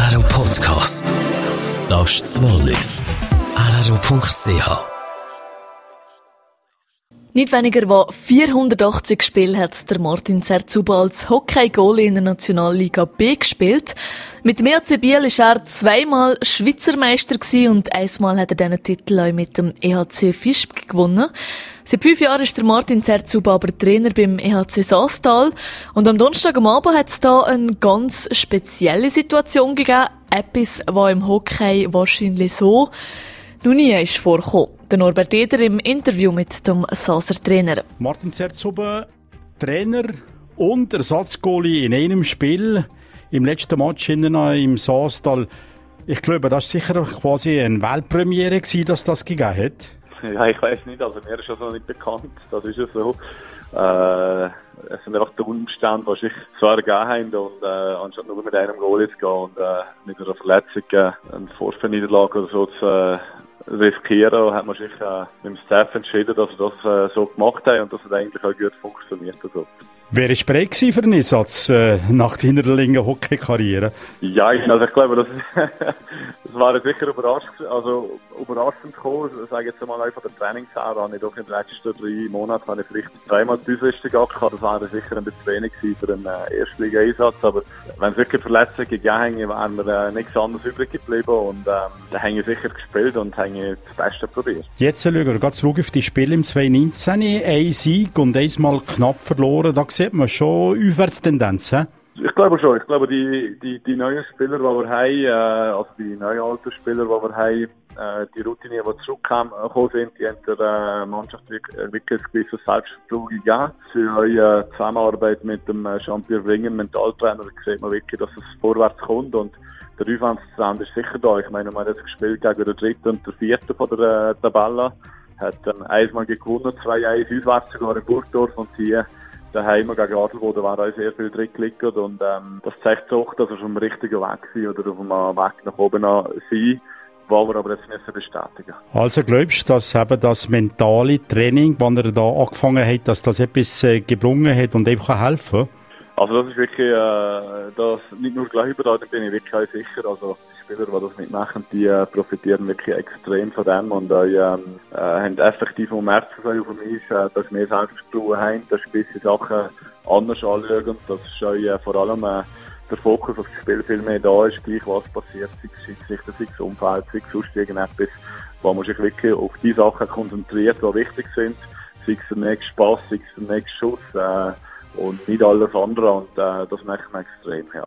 RRO Podcast. Das ist das Wallis. RRO.ch. Nicht weniger als 480 Spiele hat der Martin Zerzuba als Hockey-Goalie in der Nationalliga B gespielt. Mit dem EHC Biel war er zweimal Schweizer Meister und einmal hat er diesen Titel auch mit dem EHC Fischb gewonnen. Seit 5 Jahren ist der Martin Zerzuba aber Trainer beim EHC Saastal. Und am Donnerstag am Abend hat es da eine ganz spezielle Situation gegeben. Etwas, was im Hockey wahrscheinlich so noch nie ist vorgekommen. Der Norbert Eder im Interview mit dem Saaser Trainer. Martin Zerzuba, Trainer und Ersatzgoalie in einem Spiel. Im letzten Match im Saastal. Ich glaube, das war sicher quasi eine Weltpremiere, dass das gegeben hat. Ja, ich weiss nicht. Also mir ist das noch nicht bekannt. Das ist ja so. Es sind einfach die Umstände, die sich zwar gegeben haben und anstatt nur mit einem Goal zu gehen und mit einer Verletzung eine Vorspielniederlage oder so zu riskieren, hat man sich mit dem Staff entschieden, dass wir das so gemacht haben und dass es eigentlich auch gut funktioniert. Also. Wer war bereit für einen Einsatz nach deiner langen Hockey-Karriere? Ja, also ich glaube, das war sicher überraschend gekommen. Ich sage jetzt einmal von der Trainingsjahr, habe ich doch in den letzten 3 Monaten habe ich vielleicht 3-mal die Büsliste gehabt. Das wäre sicher ein bisschen wenig für einen Erstliga-Einsatz. Aber wenn es wirklich Verletzungen gegeben hätte, wären wir nichts anderes übrig geblieben. Und da haben wir sicher gespielt und haben das Beste probiert. Jetzt schauen wir ganz zurück auf die Spiele im 2019. Ein Sieg und einmal knapp verloren. Da sieht man schon Aufwärtstendenzen. Ich glaube schon. Ich glaube, die neuen Spieler, die wir haben, also die neuen alten Spieler, die wir haben, die Routine, die zurückgekommen sind, die haben der Mannschaft wirklich ein gewisses Selbstvertrauen gegeben. Für eure Zusammenarbeit mit dem Jean-Pierre Wringen, Mentaltrainer, sieht man wirklich, dass es vorwärts kommt und der Aufwärtstrend ist sicher da. Ich meine, wir haben jetzt gespielt gegen den 3. und den 4. von der Tabelle, hat einmal gewonnen, 2-1 auswärts sogar in Burgdorf und hier daheim gegen Adelboden war auch sehr viel drin gelegt und das zeigt auch, dass wir auf dem richtigen Weg sind oder auf dem Weg nach oben sind, wo wir aber jetzt müssen bestätigen. Also glaubst du, dass eben das mentale Training, wann er da angefangen hat, dass das etwas gebrungen hat und eben helfen kann? Also das ist wirklich, das nicht nur glauben, da bin ich wirklich auch sicher. Also die Spieler, die das mitmachen, die profitieren wirklich extrem von dem und haben effektiv gemerkt, auf mich, dass wir Selbstvertrauen haben, dass gewisse Sachen anders anschauen. Das ist auch vor allem der Fokus auf das Spiel viel mehr da ist, gleich was passiert, sei es Schiedsrichter, sei es Umfeld, sei es sonst irgendetwas, wo man sich wirklich auf die Sachen konzentriert, die wichtig sind, sei es der nächste Pass, sei es der nächste Schuss, und nicht alles andere und das merkt man extrem, ja.